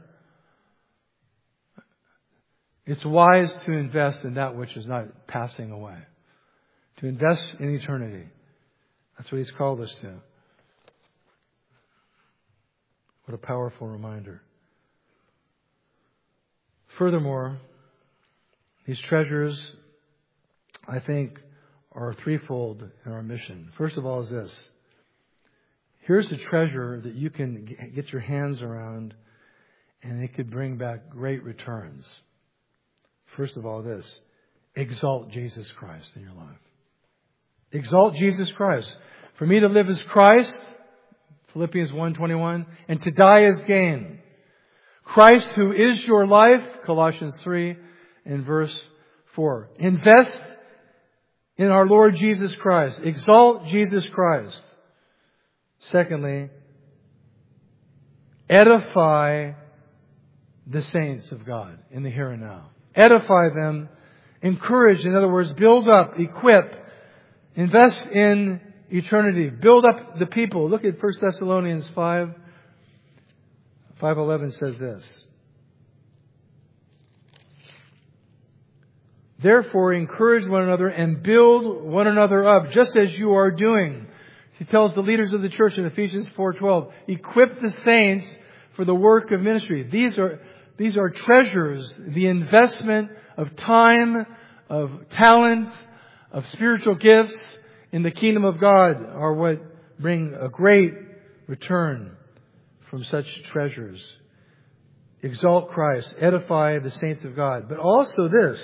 It's wise to invest in that which is not passing away. To invest in eternity. That's what He's called us to. What a powerful reminder. Furthermore, these treasures, I think, are threefold in our mission. First of all is this. Here's a treasure that you can get your hands around, and it could bring back great returns. First of all, this. Exalt Jesus Christ in your life. Exalt Jesus Christ. For me to live as Christ, Philippians one twenty-one, and to die as gain. Christ who is your life, Colossians three and verse four. Invest in our Lord Jesus Christ. Exalt Jesus Christ. Secondly, edify the saints of God in the here and now. Edify them. Encourage, in other words, build up, equip, invest in eternity. Build up the people. Look at First Thessalonians five. five eleven says this. "Therefore, encourage one another and build one another up, just as you are doing." He tells the leaders of the church in Ephesians four twelve, equip the saints for the work of ministry. These are, these are treasures, the investment of time, of talent, of spiritual gifts in the kingdom of God are what bring a great return from such treasures. Exalt Christ, edify the saints of God. But also this,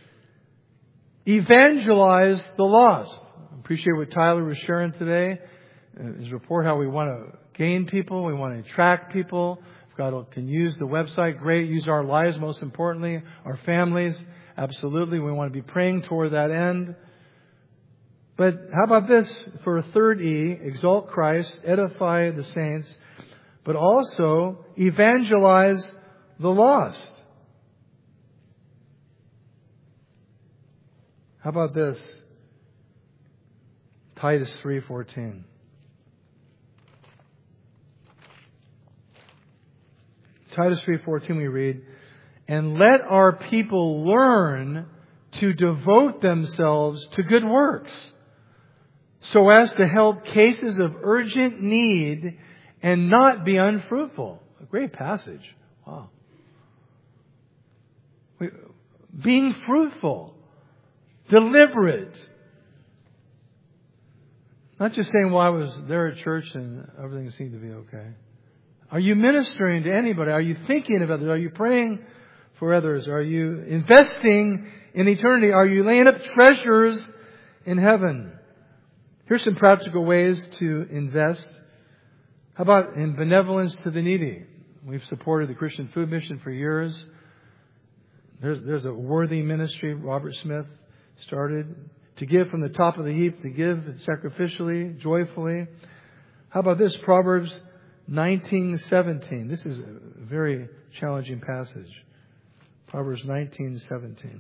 evangelize the lost. I appreciate what Tyler was sharing today. His report, how we want to gain people, we want to attract people. If God can use the website, great. Use our lives, most importantly, our families. Absolutely. We want to be praying toward that end. But how about this for a third E? Exalt Christ, edify the saints, but also evangelize the lost. How about this? Titus three fourteen. Titus three fourteen we read, "And let our people learn to devote themselves to good works, so as to help cases of urgent need and not be unfruitful." A great passage. Wow. Being fruitful. Deliberate. Not just saying, well, I was there at church and everything seemed to be okay. Are you ministering to anybody? Are you thinking of others? Are you praying for others? Are you investing in eternity? Are you laying up treasures in heaven? Here's some practical ways to invest. How about in benevolence to the needy? We've supported the Christian Food Mission for years. There's, there's a worthy ministry Robert Smith started. To give from the top of the heap, to give sacrificially, joyfully. How about this? Proverbs nineteen seventeen. This is a very challenging passage. Proverbs nineteen seventeen.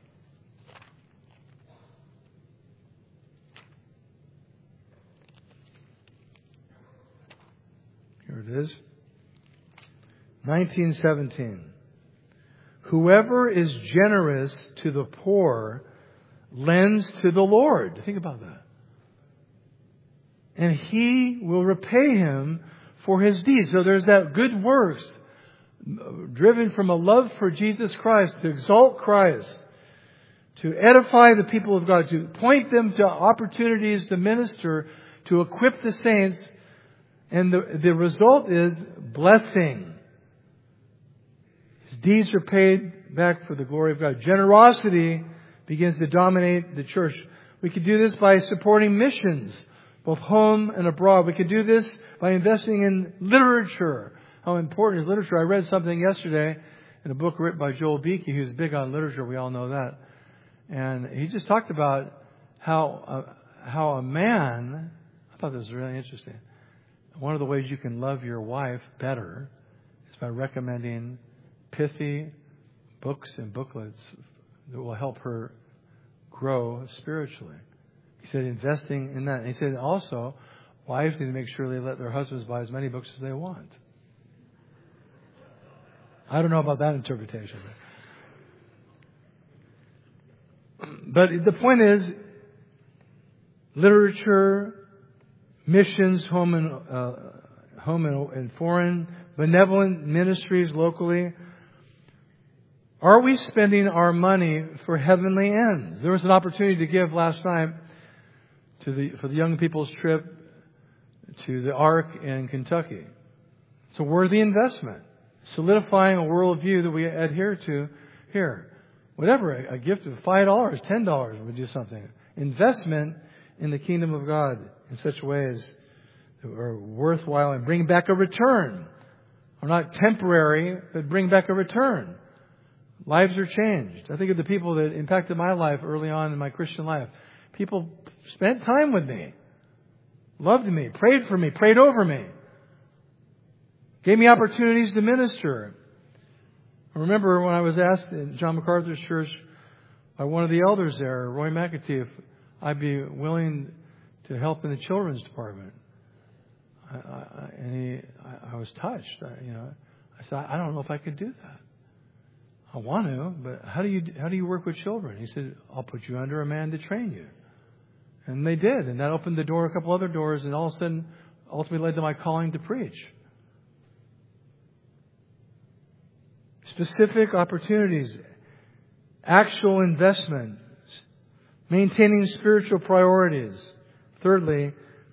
Here it is. nineteen seventeen. Whoever is generous to the poor lends to the Lord. Think about that. And He will repay him for his deeds. So there's that good works driven from a love for Jesus Christ, to exalt Christ, to edify the people of God, to point them to opportunities to minister, to equip the saints. And the, the result is blessing. His deeds are paid back for the glory of God. Generosity begins to dominate the church. We could do this by supporting missions, both home and abroad. We could do this by investing in literature. How important is literature? I read something yesterday in a book written by Joel Beakey, who's big on literature. We all know that. And he just talked about how uh, how a man, I thought this was really interesting. One of the ways you can love your wife better is by recommending pithy books and booklets that will help her grow spiritually. He said investing in that. And he said also, wives need to make sure they let their husbands buy as many books as they want. I don't know about that interpretation. But the point is, literature, missions, home and uh, home and, and foreign, benevolent ministries locally. Are we spending our money for heavenly ends? There was an opportunity to give last night to the for the young people's trip to the Ark in Kentucky. It's a worthy investment, solidifying a worldview that we adhere to here. Whatever, a, a gift of five dollars, ten dollars would do something. Investment in the kingdom of God in such ways that are worthwhile and bring back a return. Or not temporary, but bring back a return. Lives are changed. I think of the people that impacted my life early on in my Christian life. People spent time with me, loved me, prayed for me, prayed over me, gave me opportunities to minister. I remember when I was asked in John MacArthur's church by one of the elders there, Roy McAtee, if I'd be willing to help in the children's department. I, I, and he, I, I was touched. I, you know, I said, I don't know if I could do that. I want to, but how do you how do you work with children? He said, I'll put you under a man to train you. And they did, and that opened the door, a couple other doors, and all of a sudden, ultimately led to my calling to preach. Specific opportunities, actual investment, maintaining spiritual priorities. Thirdly,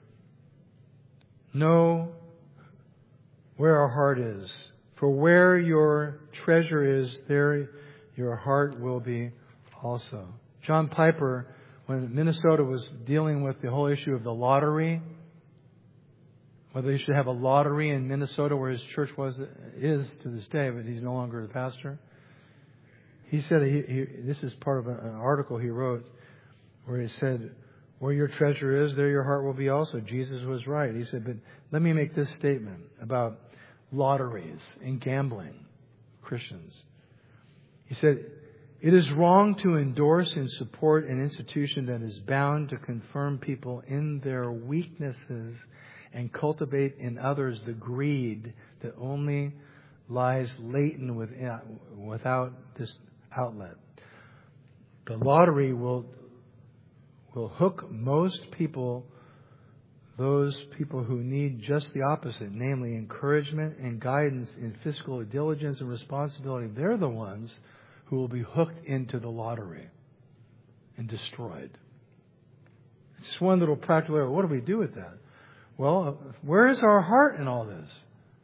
know where our heart is. For where your treasure is, there your heart will be also. John Piper, when Minnesota was dealing with the whole issue of the lottery, whether they should have a lottery in Minnesota where his church was is to this day, but he's no longer the pastor. He said, he, he, this is part of an article he wrote where he said, where your treasure is, there your heart will be also. Jesus was right. He said, but let me make this statement about lotteries and gambling, Christians. He said, it is wrong to endorse and support an institution that is bound to confirm people in their weaknesses and cultivate in others the greed that only lies latent within, without this outlet. The lottery will will hook most people, those people who need just the opposite, namely encouragement and guidance in fiscal diligence and responsibility. They're the ones who will be hooked into the lottery and destroyed. It's just one little practical area. What do we do with that? Well, where is our heart in all this?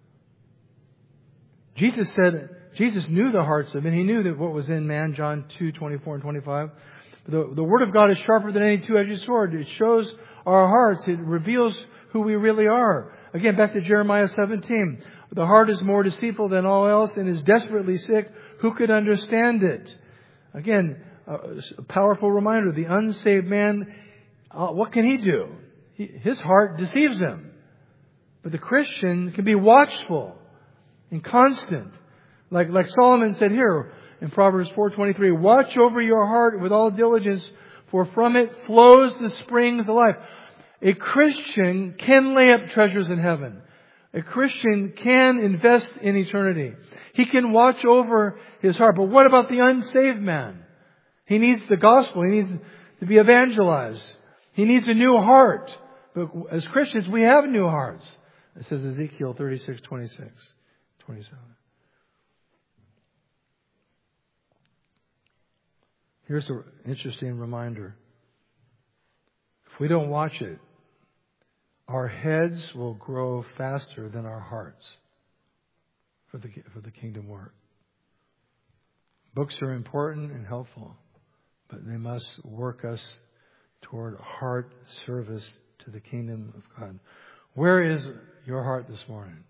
Jesus said, Jesus knew the hearts of men. He knew that what was in man, John two, twenty-four and twenty-five. The, the Word of God is sharper than any two-edged sword. It shows our hearts. It reveals who we really are. Again, back to Jeremiah seventeen. The heart is more deceitful than all else and is desperately sick. Who could understand it? Again, a powerful reminder. The unsaved man, uh, what can he do? He, his heart deceives him. But the Christian can be watchful and constant. Like, like Solomon said here, in Proverbs four twenty-three, watch over your heart with all diligence, for from it flows the springs of life. A Christian can lay up treasures in heaven. A Christian can invest in eternity. He can watch over his heart. But what about the unsaved man? He needs the gospel. He needs to be evangelized. He needs a new heart. But as Christians, we have new hearts. It says Ezekiel thirty-six, twenty-six, twenty-seven. Here's an interesting reminder. If we don't watch it, our heads will grow faster than our hearts for the, for the kingdom work. Books are important and helpful, but they must work us toward heart service to the kingdom of God. Where is your heart this morning?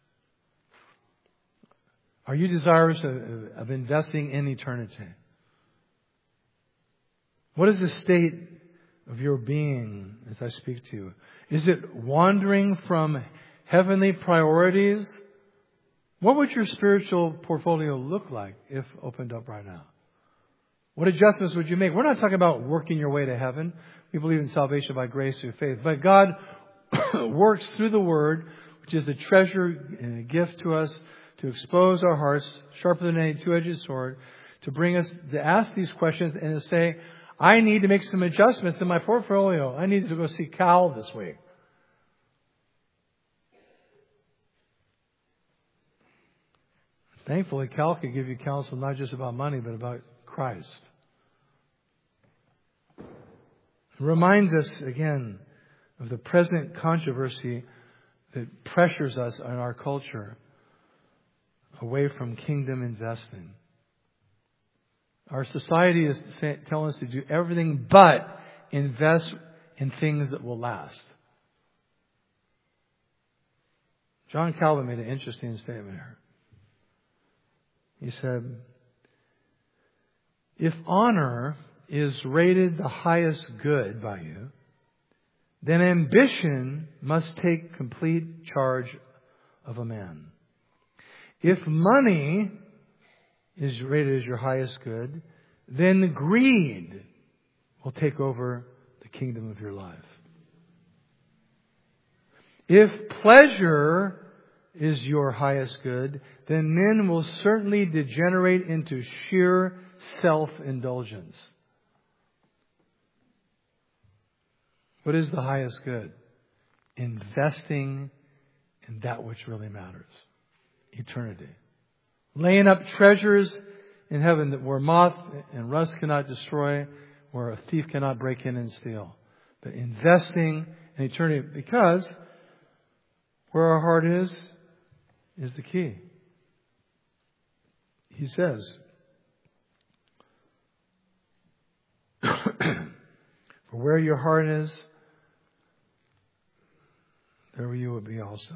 Are you desirous of, of investing in eternity? What is the state of your being as I speak to you? Is it wandering from heavenly priorities? What would your spiritual portfolio look like if opened up right now? What adjustments would you make? We're not talking about working your way to heaven. We believe in salvation by grace through faith. But God works through the Word, which is a treasure and a gift to us, to expose our hearts, sharper than any two-edged sword, to bring us to ask these questions and to say, I need to make some adjustments in my portfolio. I need to go see Cal this week. Thankfully, Cal can give you counsel not just about money, but about Christ. It reminds us, again, of the present controversy that pressures us in our culture away from kingdom investing. Our society is telling us to do everything but invest in things that will last. John Calvin made an interesting statement here. He said, if honor is rated the highest good by you, then ambition must take complete charge of a man. If money is rated as your highest good, then greed will take over the kingdom of your life. If pleasure is your highest good, then men will certainly degenerate into sheer self-indulgence. What is the highest good? Investing in that which really matters. Eternity. Laying up treasures in heaven that where moth and rust cannot destroy, where a thief cannot break in and steal. But investing in eternity, because where our heart is, is the key. He says, for where your heart is, there you will be also.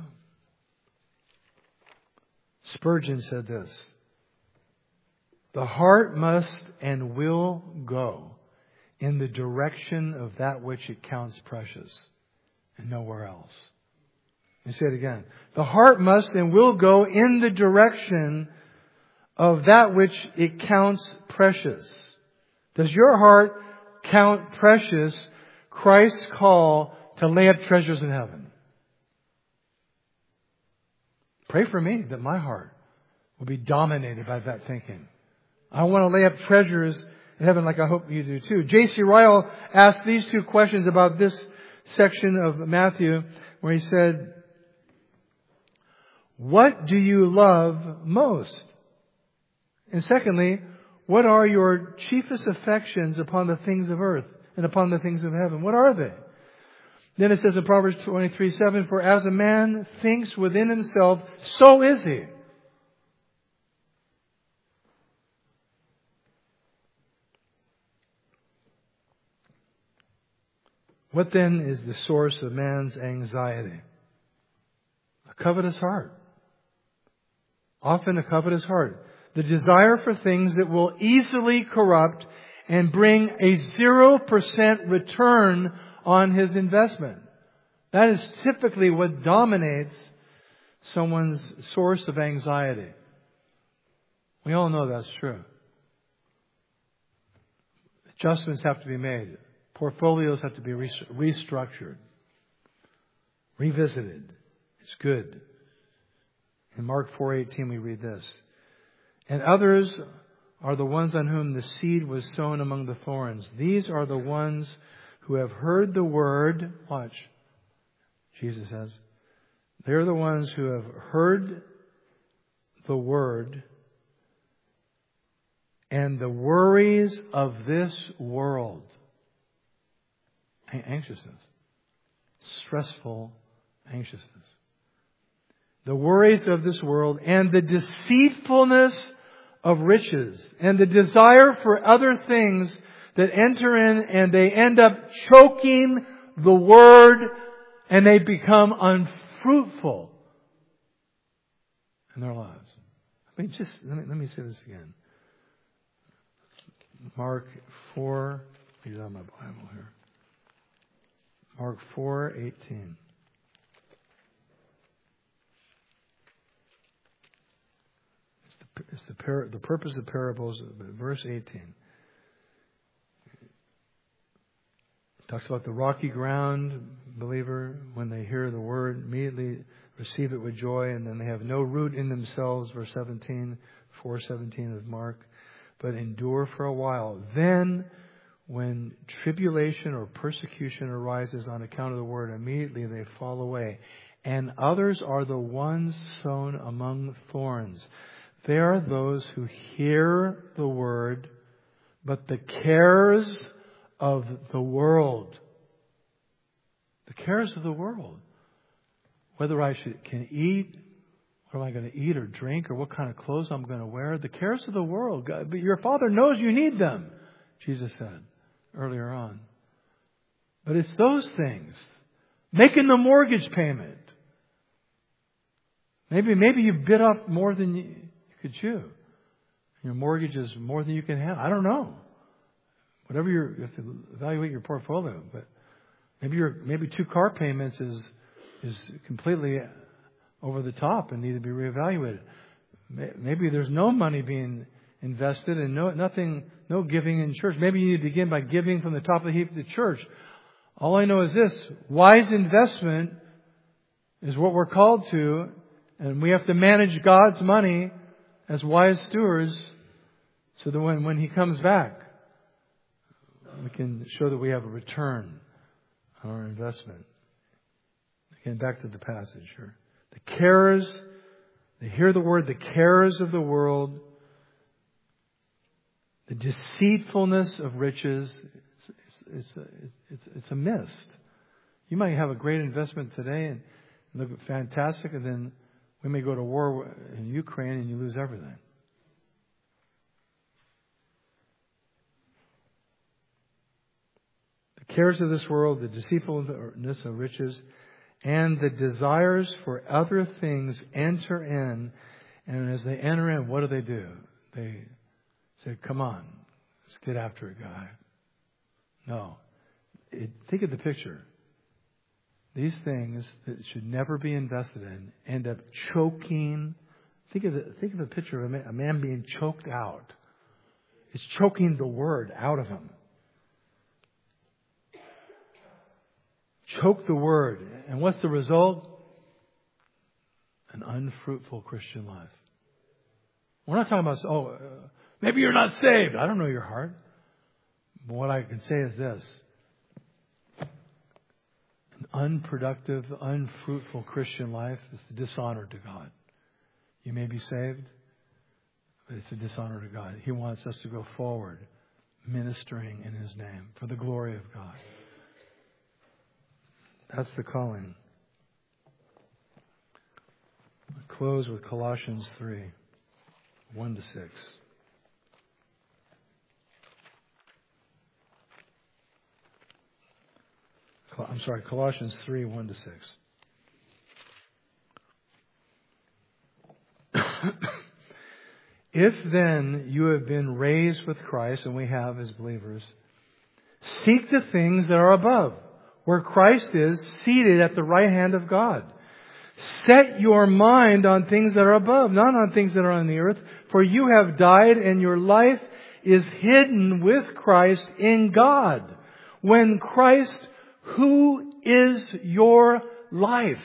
Spurgeon said this, the heart must and will go in the direction of that which it counts precious and nowhere else. Let me say it again. The heart must and will go in the direction of that which it counts precious. Does your heart count precious Christ's call to lay up treasures in heaven? Pray for me that my heart will be dominated by that thinking. I want to lay up treasures in heaven like I hope you do too. J C Ryle asked these two questions about this section of Matthew where he said, what do you love most? And secondly, what are your chiefest affections upon the things of earth and upon the things of heaven? What are they? Then it says in Proverbs twenty-three seven, for as a man thinks within himself, so is he. What then is the source of man's anxiety? A covetous heart. Often a covetous heart. The desire for things that will easily corrupt and bring a zero percent return on his investment. That is typically what dominates someone's source of anxiety. We all know that's true. Adjustments have to be made. Portfolios have to be restructured, revisited. It's good. In Mark four eighteen we read this. And others are the ones on whom the seed was sown among the thorns. These are the ones who have heard the word. Watch. Jesus says. They're the ones who have heard the word, and the worries of this world, anxiousness, stressful anxiousness, the worries of this world, and the deceitfulness of riches, and the desire for other things that enter in, and they end up choking the word, and they become unfruitful in their lives. I mean, just let me, let me say this again. Mark four, read on my Bible here. Mark four eighteen. It's the it's the, par, the purpose of parables, verse eighteen. It talks about the rocky ground believer when they hear the word immediately receive it with joy, and then they have no root in themselves. Verse seventeen, four seventeen of Mark. But endure for a while. Then, when tribulation or persecution arises on account of the word, immediately they fall away. And others are the ones sown among thorns. They are those who hear the word, but the cares of the world, the cares of the world, whether I should can eat, what am I going to eat or drink, or what kind of clothes I'm going to wear? The cares of the world. God, but your Father knows you need them, Jesus said earlier on. But it's those things. Making the mortgage payment. Maybe maybe you bit off more than you, you could chew. Your mortgage is more than you can handle. I don't know. Whatever you're, you have to evaluate your portfolio. But maybe your maybe two car payments is is completely over the top and need to be reevaluated. Maybe there's no money being invested and no nothing, no giving in church. Maybe you need to begin by giving from the top of the heap of the church. All I know is this: wise investment is what we're called to, and we have to manage God's money as wise stewards, so that when when He comes back, we can show that we have a return on our investment. Again, back to the passage here. The cares, they hear the word, the cares of the world, the deceitfulness of riches, it's, it's, it's, it's, it's a mist. You might have a great investment today and look fantastic, and then we may go to war in Ukraine and you lose everything. The cares of this world, the deceitfulness of riches, and the desires for other things enter in. And as they enter in, what do they do? They say, come on, let's get after it, guy. No. It, think of the picture. These things that should never be invested in end up choking. Think of the, think of the picture of a man, a man being choked out. It's choking the word out of him. Choke the word. And what's the result? An unfruitful Christian life. We're not talking about, oh, uh, maybe you're not saved. I don't know your heart. But what I can say is this. An unproductive, unfruitful Christian life is a dishonor to God. You may be saved, but it's a dishonor to God. He wants us to go forward ministering in His name for the glory of God. That's the calling. I'll close with Colossians three, one to six. I'm sorry, Colossians three, one to six. If then you have been raised with Christ, and we have as believers, seek the things that are above, where Christ is seated at the right hand of God. Set your mind on things that are above, not on things that are on the earth. For you have died, and your life is hidden with Christ in God. When Christ, who is your life,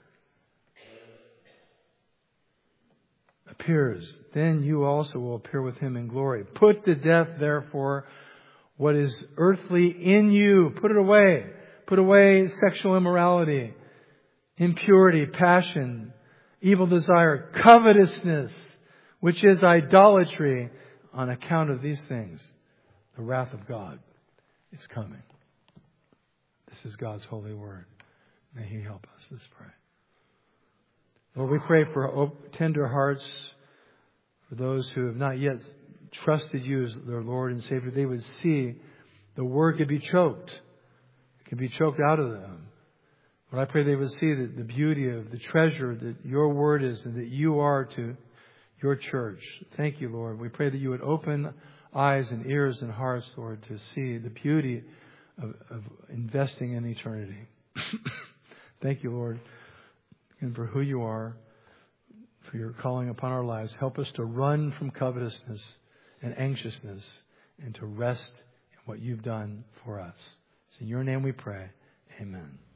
appears, then you also will appear with Him in glory. Put to death, therefore, what is earthly in you. Put it away. Put away sexual immorality, impurity, passion, evil desire, covetousness, which is idolatry. On account of these things, the wrath of God is coming. This is God's holy word. May He help us. Let's pray. Lord, we pray for tender hearts, for those who have not yet trusted You as their Lord and Savior. They would see the word could be choked. It can be choked out of them. Lord, I pray they would see the, the beauty of the treasure that Your word is and that You are to Your church. Thank You, Lord. We pray that You would open eyes and ears and hearts, Lord, to see the beauty of, of investing in eternity. Thank You, Lord, and for who You are, for Your calling upon our lives. Help us to run from covetousness and anxiousness and to rest in what You've done for us. It's in Your name we pray. Amen.